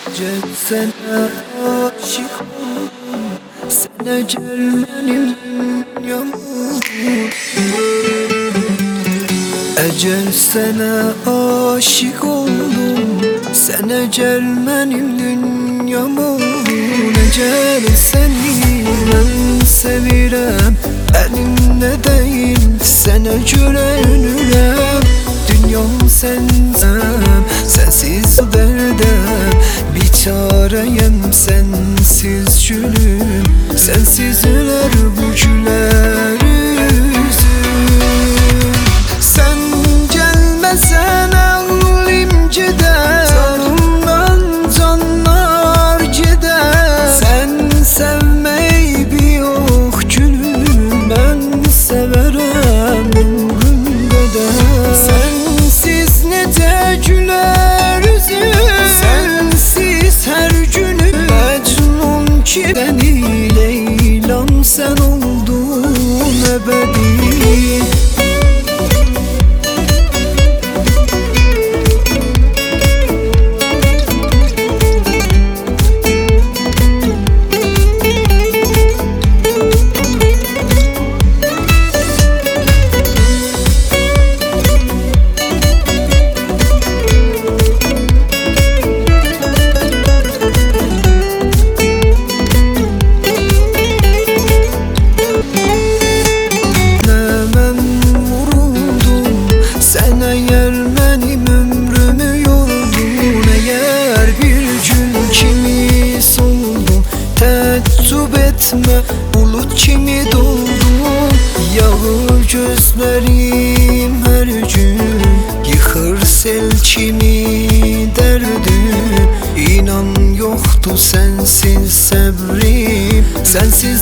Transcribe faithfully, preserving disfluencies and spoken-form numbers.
Ecel sana aşık oldum, sen ecel benim dünyamın. Ecel sana aşık oldum, sen ecel benim dünyamın. Ecel seni ben sevirem, elinle değil sana göre ölürem. Dünyam sensem, sensiz derdem, bir çareyim sensiz gülüm. Sensiz öler bu güler yüzüm. Sen gelmesen ağlim gider, canımdan canlar gider. Sen sevmeyi bir yok gülüm, ben severim ömrümde de. Sensiz nece güler yüzüm, sensiz her günüm Mecnun ki beni Leyla'm sen oldun ebedi. Etme bulut kimi doldum, yağır gözlerim her gün, yıkır sel kimi derdim. İnan yoktu sensiz sabrim, sensiz